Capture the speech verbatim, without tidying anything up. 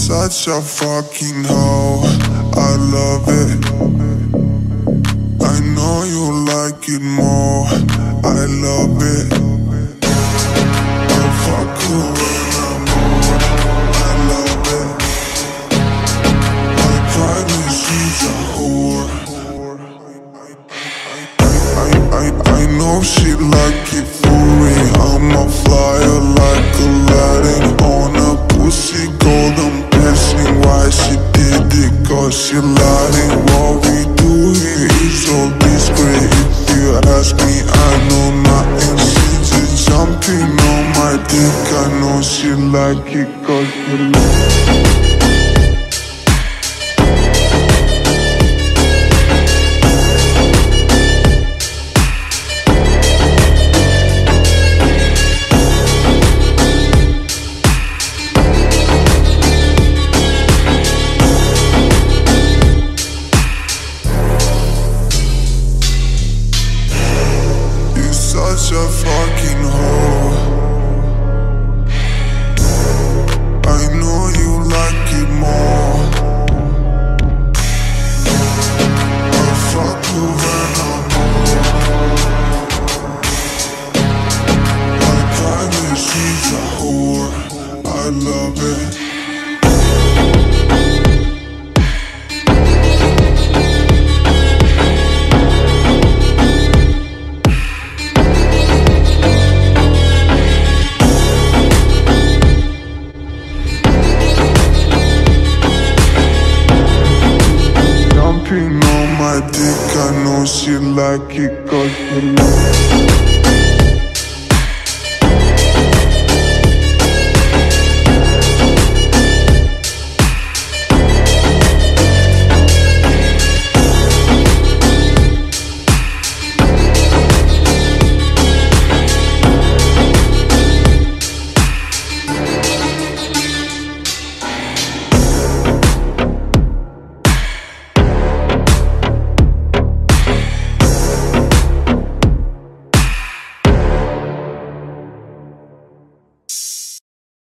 such a fucking hoe, I love it. I know you like it more, I love it. I fuck you when I'm bored, I love it. I probably she's a whore. I, I, I know she like it for me. I'm a flyer like Aladdin on a pussy golden blessing. Why she did it? Cause she lying. What we do here is so discreet. If you ask me, I know nothing. She just jumping on my dick. I know she like it cause she like it. Such a fucking hoe. I know you like it more. I fuck you when I'm bored. I probably she's a whore, I love it. On my dick, I know she like it cause she like it.